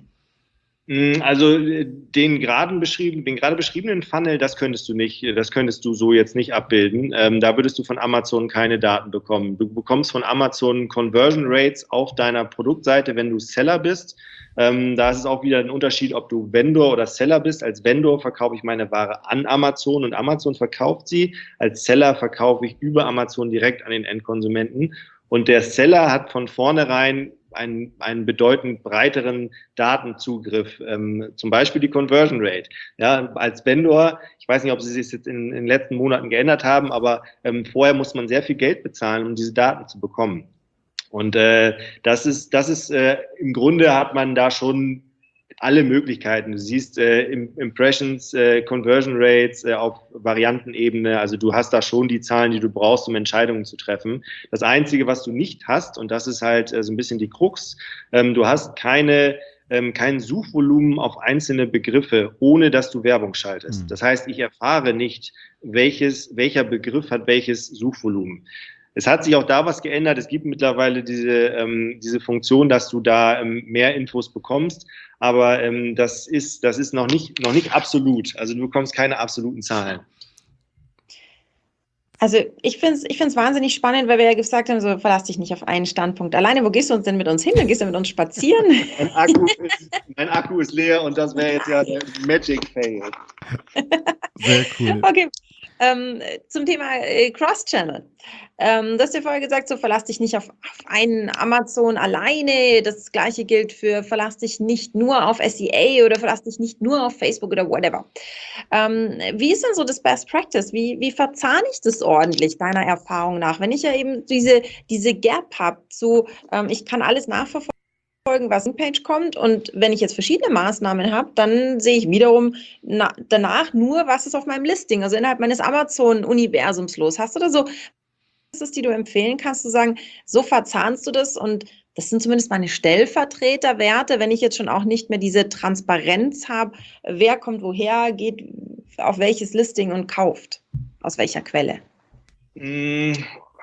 Also den gerade beschrieben, den gerade beschriebenen Funnel, das könntest du nicht, das könntest du so jetzt nicht abbilden. Ähm, da würdest du von Amazon keine Daten bekommen. Du bekommst von Amazon Conversion Rates auf deiner Produktseite, wenn du Seller bist. Ähm, da ist es auch wieder ein Unterschied, ob du Vendor oder Seller bist. Als Vendor verkaufe ich meine Ware an Amazon und Amazon verkauft sie. Als Seller verkaufe ich über Amazon direkt an den Endkonsumenten. Und der Seller hat von vornherein einen, einen bedeutend breiteren Datenzugriff, ähm, zum Beispiel die Conversion Rate. Ja, als Vendor, ich weiß nicht, ob sie es jetzt in, in den letzten Monaten geändert haben, aber ähm, vorher muss man sehr viel Geld bezahlen, um diese Daten zu bekommen. Und äh, das ist, das ist äh, im Grunde hat man da schon alle Möglichkeiten. Du siehst äh, Impressions, äh, Conversion Rates äh, auf Variantenebene. Also du hast da schon die Zahlen, die du brauchst, um Entscheidungen zu treffen. Das Einzige, was du nicht hast, und das ist halt äh, so ein bisschen die Krux, ähm, du hast keine ähm, kein Suchvolumen auf einzelne Begriffe, ohne dass du Werbung schaltest. Mhm. Das heißt, ich erfahre nicht, welches, welcher Begriff hat welches Suchvolumen. Es hat sich auch da was geändert. Es gibt mittlerweile diese, ähm, diese Funktion, dass du da ähm, mehr Infos bekommst. Aber ähm, das ist, das ist noch nicht, noch nicht absolut. Also du bekommst keine absoluten Zahlen. Also ich finde es ich find's wahnsinnig spannend, weil wir ja gesagt haben, so verlass dich nicht auf einen Standpunkt. Alleine, wo gehst du uns denn mit uns hin? Dann gehst du mit uns spazieren. mein, Akku ist, mein Akku ist leer und das wäre jetzt ja der Magic Fail. Sehr cool. Okay. Ähm, zum Thema äh, Cross-Channel. Ähm, du hast ja vorher gesagt, so verlass dich nicht auf, auf einen Amazon alleine. Das Gleiche gilt für verlass dich nicht nur auf S E A oder verlass dich nicht nur auf Facebook oder whatever. Ähm, wie ist denn so das Best Practice? Wie, wie verzahne ich das ordentlich, deiner Erfahrung nach? Wenn ich ja eben diese, diese Gap habe, so ähm, ich kann alles nachverfolgen, was in Page kommt, und wenn ich jetzt verschiedene Maßnahmen habe, dann sehe ich wiederum na, danach nur, was ist auf meinem Listing, also innerhalb meines Amazon-Universums los. Hast du da so, was ist, die du empfehlen kannst, zu sagen, so verzahnst du das, und das sind zumindest meine Stellvertreterwerte, wenn ich jetzt schon auch nicht mehr diese Transparenz habe, wer kommt woher, geht auf welches Listing und kauft, aus welcher Quelle? Mm.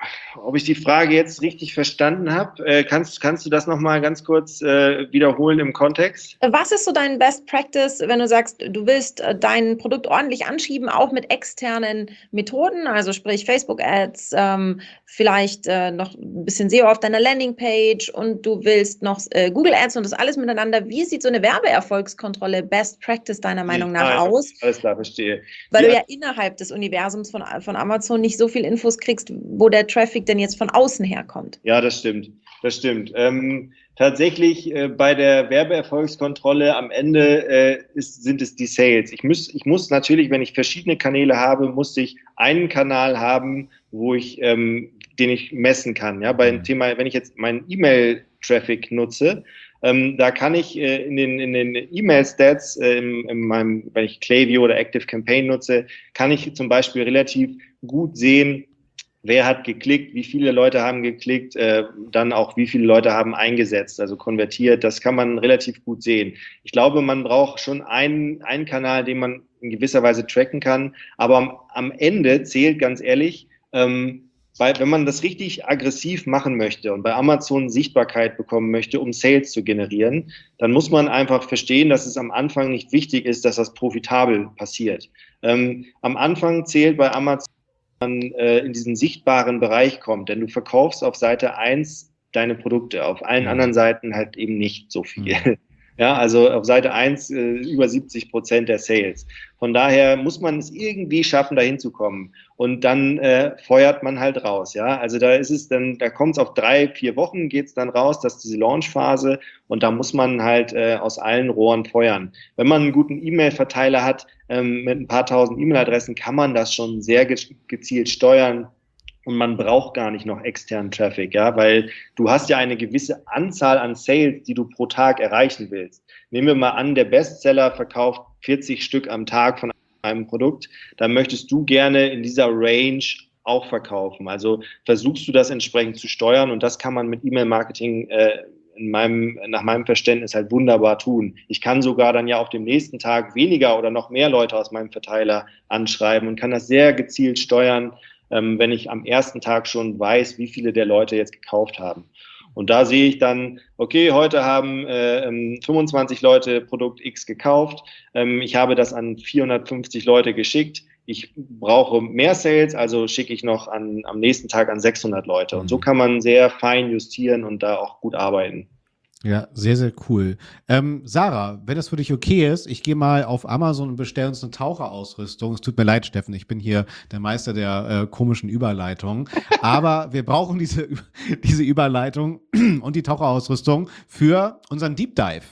ob ich die Frage jetzt richtig verstanden habe. Äh, kannst, kannst du das nochmal ganz kurz äh, wiederholen im Kontext? Was ist so dein Best Practice, wenn du sagst, du willst äh, dein Produkt ordentlich anschieben, auch mit externen Methoden, also sprich Facebook-Ads, ähm, vielleicht äh, noch ein bisschen S E O auf deiner Landingpage und du willst noch äh, Google-Ads und das alles miteinander. Wie sieht so eine Werbeerfolgskontrolle Best Practice deiner Meinung nach Nein, aus? Alles klar, verstehe. Weil Ja. du ja innerhalb des Universums von, von Amazon nicht so viel Infos kriegst, wo der Traffic denn jetzt von außen herkommt. Ja, das stimmt. Das stimmt. Ähm, tatsächlich äh, bei der Werbeerfolgskontrolle am Ende äh, ist, sind es die Sales. Ich muss, ich muss natürlich, wenn ich verschiedene Kanäle habe, muss ich einen Kanal haben, wo ich, ähm, den ich messen kann. Ja, bei dem Thema, wenn ich jetzt meinen E-Mail-Traffic nutze, ähm, da kann ich äh, in den, in den E-Mail-Stats, äh, in, in meinem, wenn ich Klaviyo oder Active Campaign nutze, kann ich zum Beispiel relativ gut sehen, wer hat geklickt, wie viele Leute haben geklickt, äh, dann auch wie viele Leute haben eingesetzt, also konvertiert. Das kann man relativ gut sehen. Ich glaube, man braucht schon einen, einen Kanal, den man in gewisser Weise tracken kann. Aber am, am Ende zählt ganz ehrlich, ähm, weil wenn man das richtig aggressiv machen möchte und bei Amazon Sichtbarkeit bekommen möchte, um Sales zu generieren, dann muss man einfach verstehen, dass es am Anfang nicht wichtig ist, dass das profitabel passiert. Ähm, am Anfang zählt bei Amazon, man äh, in diesen sichtbaren Bereich kommt, denn du verkaufst auf Seite eins deine Produkte, auf allen anderen Seiten halt eben nicht so viel. Mhm. Ja, also auf Seite eins äh, über siebzig Prozent der Sales. Von daher muss man es irgendwie schaffen, dahin zu kommen. Und dann äh, feuert man halt raus. Ja, also da ist es dann, da kommt es auf drei, vier Wochen geht's dann raus, das ist diese Launchphase. Und da muss man halt äh, aus allen Rohren feuern. Wenn man einen guten E-Mail-Verteiler hat, ähm, mit ein paar tausend E-Mail-Adressen, kann man das schon sehr ge- gezielt steuern. Und man braucht gar nicht noch externen Traffic, ja, weil du hast ja eine gewisse Anzahl an Sales, die du pro Tag erreichen willst. Nehmen wir mal an, der Bestseller verkauft vierzig Stück am Tag von einem Produkt, dann möchtest du gerne in dieser Range auch verkaufen. Also versuchst du das entsprechend zu steuern und das kann man mit E-Mail-Marketing äh, in meinem, nach meinem Verständnis halt wunderbar tun. Ich kann sogar dann ja auf dem nächsten Tag weniger oder noch mehr Leute aus meinem Verteiler anschreiben und kann das sehr gezielt steuern, wenn ich am ersten Tag schon weiß, wie viele der Leute jetzt gekauft haben. Und da sehe ich dann, okay, heute haben äh, fünfundzwanzig Leute Produkt X gekauft. Ähm, ich habe das an vierhundertfünfzig Leute geschickt. Ich brauche mehr Sales, also schicke ich noch an, am nächsten Tag an sechshundert Leute. Und so kann man sehr fein justieren und da auch gut arbeiten. Ja, sehr, sehr cool. Ähm, Sarah, wenn das für dich okay ist, ich gehe mal auf Amazon und bestelle uns eine Taucherausrüstung. Es tut mir leid, Steffen, ich bin hier der Meister der äh, komischen Überleitungen. Aber wir brauchen diese, diese Überleitung und die Taucherausrüstung für unseren Deep Dive.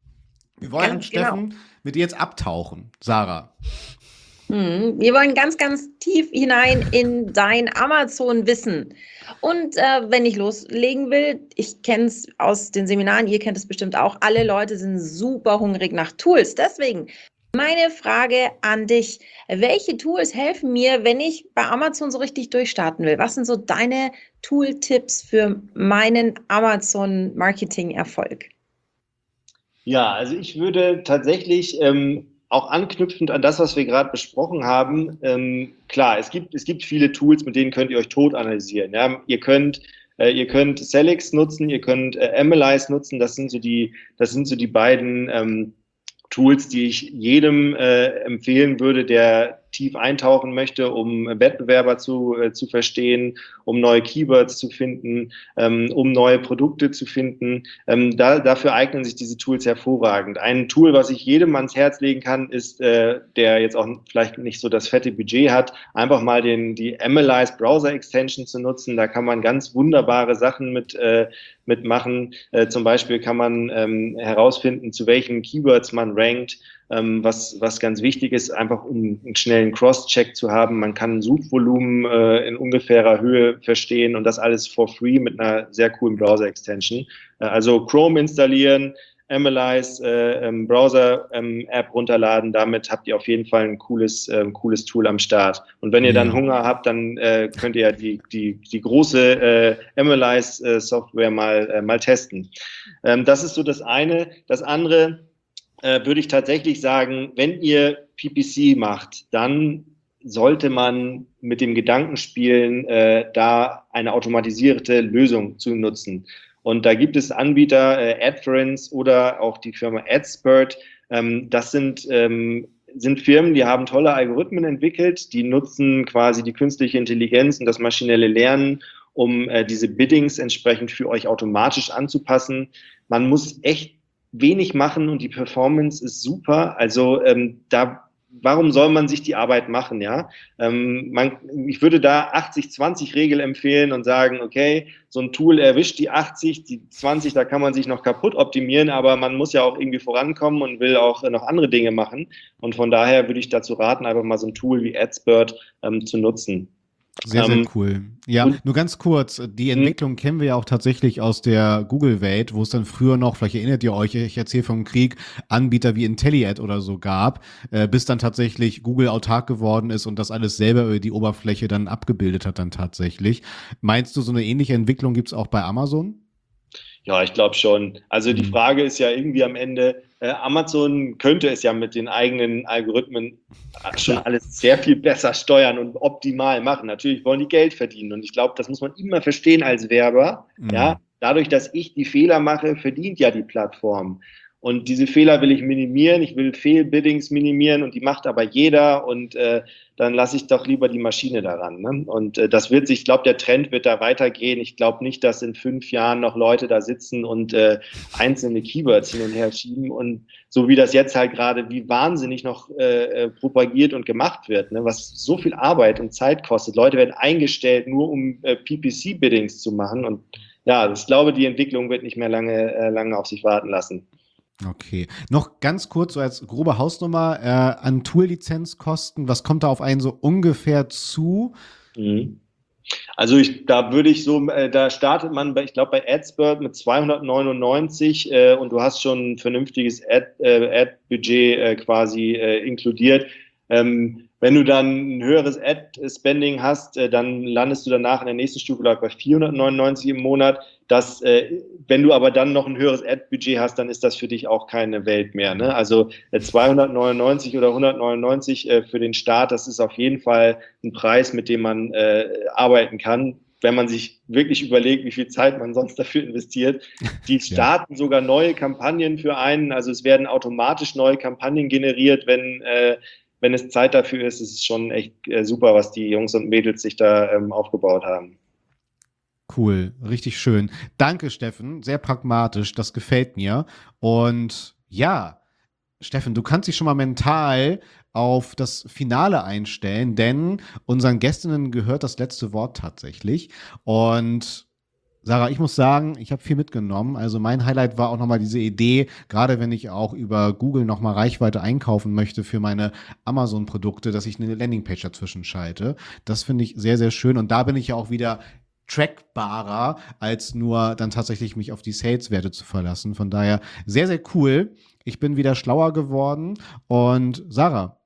Wir wollen, Ganz Steffen, genau. mit dir jetzt abtauchen. Sarah. Hm, wir wollen ganz, ganz tief hinein in dein Amazon-Wissen. Und äh, wenn ich loslegen will, ich kenne es aus den Seminaren, ihr kennt es bestimmt auch, alle Leute sind super hungrig nach Tools. Deswegen meine Frage an dich, welche Tools helfen mir, wenn ich bei Amazon so richtig durchstarten will? Was sind so deine Tool-Tipps für meinen Amazon-Marketing-Erfolg? Ja, also ich würde tatsächlich ähm, auch anknüpfend an das, was wir gerade besprochen haben, ähm, klar, es gibt, es gibt viele Tools, mit denen könnt ihr euch tot analysieren. Ja? Ihr könnt, äh, ihr könnt Selix nutzen, ihr könnt äh, Analyze nutzen, das sind so die, das sind so die beiden ähm, Tools, die ich jedem äh, empfehlen würde, der tief eintauchen möchte, um Wettbewerber zu, äh, zu verstehen, um neue Keywords zu finden, ähm, um neue Produkte zu finden. Ähm, da, dafür eignen sich diese Tools hervorragend. Ein Tool, was ich jedem ans Herz legen kann, ist, äh, der jetzt auch vielleicht nicht so das fette Budget hat, einfach mal den, die Analyze Browser Extension zu nutzen. Da kann man ganz wunderbare Sachen mit, äh, mitmachen. Äh, zum Beispiel kann man ähm, herausfinden, zu welchen Keywords man rankt. Ähm, was, was ganz wichtig ist, einfach um einen schnellen Cross-Check zu haben. Man kann Suchvolumen äh, in ungefährer Höhe verstehen und das alles for free mit einer sehr coolen Browser-Extension. Äh, also Chrome installieren, Analyze, äh, ähm, Browser-App ähm, runterladen. Damit habt ihr auf jeden Fall ein cooles, äh, cooles Tool am Start. Und wenn ihr dann ja. Hunger habt, dann äh, könnt ihr ja die, die, die große äh, Analyze-Software mal, äh, mal testen. Ähm, das ist so das eine. Das andere, Äh, würde ich tatsächlich sagen, wenn ihr P P C macht, dann sollte man mit dem Gedanken spielen, äh, da eine automatisierte Lösung zu nutzen. Und da gibt es Anbieter, äh, Adference oder auch die Firma AdSpert. Ähm, das sind, ähm, sind Firmen, die haben tolle Algorithmen entwickelt, die nutzen quasi die künstliche Intelligenz und das maschinelle Lernen, um äh, diese Biddings entsprechend für euch automatisch anzupassen. Man muss echt wenig machen und die Performance ist super. Also ähm, da warum soll man sich die Arbeit machen, ja? Ähm, man, ich würde da achtzig zwanzig Regel empfehlen und sagen, okay, so ein Tool erwischt die achtzig, die zwanzig, da kann man sich noch kaputt optimieren, aber man muss ja auch irgendwie vorankommen und will auch äh, noch andere Dinge machen. Und von daher würde ich dazu raten, einfach mal so ein Tool wie AdSpert ähm, zu nutzen. Sehr, sehr Ähm, cool. Ja, und- nur ganz kurz, die Entwicklung kennen wir ja auch tatsächlich aus der Google-Welt, wo es dann früher noch, vielleicht erinnert ihr euch, ich erzähle vom Krieg, Anbieter wie IntelliAd oder so gab, äh, bis dann tatsächlich Google autark geworden ist und das alles selber über die Oberfläche dann abgebildet hat dann tatsächlich. Meinst du, so eine ähnliche Entwicklung gibt's auch bei Amazon? Ja, ich glaube schon. Also die Mhm. Frage ist ja irgendwie am Ende, äh, Amazon könnte es ja mit den eigenen Algorithmen schon alles sehr viel besser steuern und optimal machen. Natürlich wollen die Geld verdienen und ich glaube, das muss man immer verstehen als Werber. Mhm. Ja, dadurch, dass ich die Fehler mache, verdient ja die Plattform. Und diese Fehler will ich minimieren, ich will Fehlbiddings minimieren und die macht aber jeder und äh, dann lasse ich doch lieber die Maschine daran. Ne? Und äh, das wird sich, ich glaube, der Trend wird da weitergehen. Ich glaube nicht, dass in fünf Jahren noch Leute da sitzen und äh, einzelne Keywords hin und her schieben und so wie das jetzt halt gerade wie wahnsinnig noch äh, propagiert und gemacht wird, ne? Was so viel Arbeit und Zeit kostet. Leute werden eingestellt, nur um äh, P P C-Biddings zu machen und ja, ich glaube, die Entwicklung wird nicht mehr lange, äh, lange auf sich warten lassen. Okay. Noch ganz kurz so als grobe Hausnummer äh, an Tool-Lizenzkosten. Was kommt da auf einen so ungefähr zu? Mhm. Also ich, da würde ich so, äh, da startet man, bei, ich glaube bei AdSpert mit zweihundertneunundneunzig äh, und du hast schon ein vernünftiges Ad, äh, Ad-Budget äh, quasi äh, inkludiert. Ähm, wenn du dann ein höheres Ad-Spending hast, äh, dann landest du danach in der nächsten Stufe glaub, bei vierhundertneunundneunzig im Monat. Das, äh, wenn du aber dann noch ein höheres Ad-Budget hast, dann ist das für dich auch keine Welt mehr. Ne? Also äh, zweihundertneunundneunzig oder hundertneunundneunzig äh, für den Start, das ist auf jeden Fall ein Preis, mit dem man äh, arbeiten kann, wenn man sich wirklich überlegt, wie viel Zeit man sonst dafür investiert. Die starten ja. sogar neue Kampagnen für einen. Also es werden automatisch neue Kampagnen generiert, wenn äh, wenn es Zeit dafür ist. Es ist schon echt äh, super, was die Jungs und Mädels sich da ähm, aufgebaut haben. Cool, richtig schön. Danke, Steffen. Sehr pragmatisch, das gefällt mir. Und ja, Steffen, du kannst dich schon mal mental auf das Finale einstellen, denn unseren Gästinnen gehört das letzte Wort tatsächlich. Und Sarah, ich muss sagen, ich habe viel mitgenommen. Also mein Highlight war auch nochmal diese Idee, gerade wenn ich auch über Google nochmal Reichweite einkaufen möchte für meine Amazon-Produkte, dass ich eine Landingpage dazwischen schalte. Das finde ich sehr, sehr schön. Und da bin ich ja auch wieder trackbarer, als nur dann tatsächlich mich auf die Sales-Werte zu verlassen. Von daher sehr, sehr cool. Ich bin wieder schlauer geworden. Und Sarah,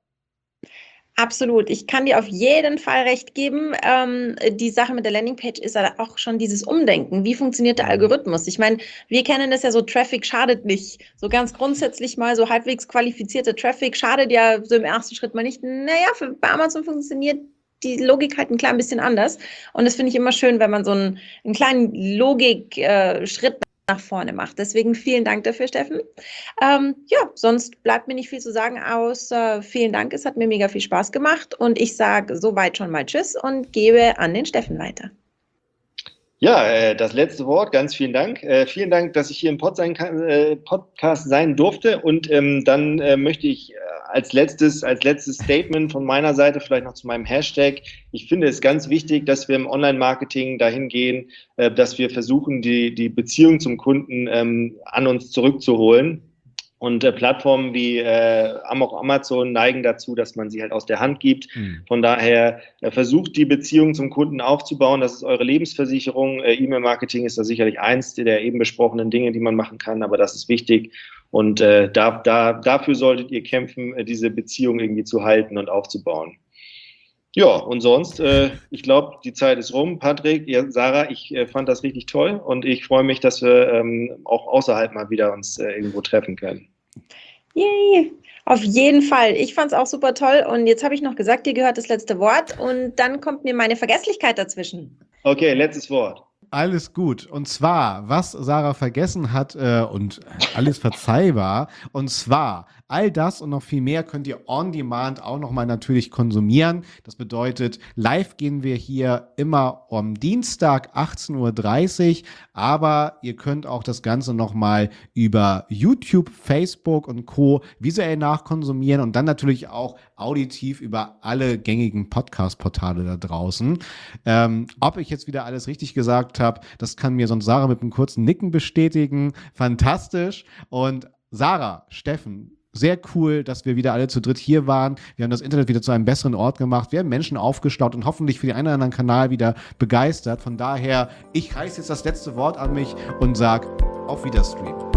absolut. Ich kann dir auf jeden Fall recht geben. Ähm, die Sache mit der Landingpage ist ja auch schon dieses Umdenken. Wie funktioniert der Algorithmus? Ich meine, wir kennen das ja so, Traffic schadet nicht. So ganz grundsätzlich mal so halbwegs qualifizierter Traffic schadet ja so im ersten Schritt mal nicht. Naja, für, bei Amazon funktioniert die Logik halt ein klein bisschen anders. Und das finde ich immer schön, wenn man so einen, einen kleinen Logik-Schritt äh, nach vorne macht. Deswegen vielen Dank dafür, Steffen. Ähm, ja, sonst bleibt mir nicht viel zu sagen, außer vielen Dank. Es hat mir mega viel Spaß gemacht und ich sage soweit schon mal Tschüss und gebe an den Steffen weiter. Ja, äh, das letzte Wort, ganz vielen Dank. Äh, vielen Dank, dass ich hier im Pod sein kann, äh, Podcast sein durfte. Und ähm, dann äh, möchte ich äh, als letztes, als letztes Statement von meiner Seite vielleicht noch zu meinem Hashtag. Ich finde es ganz wichtig, dass wir im Online-Marketing dahin gehen, äh, dass wir versuchen, die, die Beziehung zum Kunden ähm, an uns zurückzuholen. Und äh, Plattformen wie äh, auch Amazon neigen dazu, dass man sie halt aus der Hand gibt. Mhm. Von daher äh, versucht die Beziehung zum Kunden aufzubauen. Das ist eure Lebensversicherung. Äh, E-Mail-Marketing ist da sicherlich eins der eben besprochenen Dinge, die man machen kann, aber das ist wichtig. Und äh, da, da, dafür solltet ihr kämpfen, äh, diese Beziehung irgendwie zu halten und aufzubauen. Ja, und sonst, äh, ich glaube, die Zeit ist rum. Patrick, ja, Sarah, ich äh, fand das richtig toll und ich freue mich, dass wir ähm, auch außerhalb mal wieder uns äh, irgendwo treffen können. Yay! Auf jeden Fall. Ich fand es auch super toll. Und jetzt habe ich noch gesagt, dir gehört das letzte Wort. Und dann kommt mir meine Vergesslichkeit dazwischen. Okay, letztes Wort. Alles gut. Und zwar, was Sarah vergessen hat äh, und alles verzeihbar, und zwar all das und noch viel mehr könnt ihr on demand auch nochmal natürlich konsumieren. Das bedeutet, live gehen wir hier immer am Dienstag achtzehn Uhr dreißig, aber ihr könnt auch das Ganze nochmal über YouTube, Facebook und Co. visuell nachkonsumieren und dann natürlich auch auditiv über alle gängigen Podcast-Portale da draußen. Ähm, ob ich jetzt wieder alles richtig gesagt habe, das kann mir sonst Sarah mit einem kurzen Nicken bestätigen. Fantastisch. Und Sarah, Steffen, sehr cool, dass wir wieder alle zu dritt hier waren. Wir haben das Internet wieder zu einem besseren Ort gemacht. Wir haben Menschen aufgestaut und hoffentlich für den einen oder anderen Kanal wieder begeistert. Von daher, ich reiß jetzt das letzte Wort an mich und sag auf Wiederstream.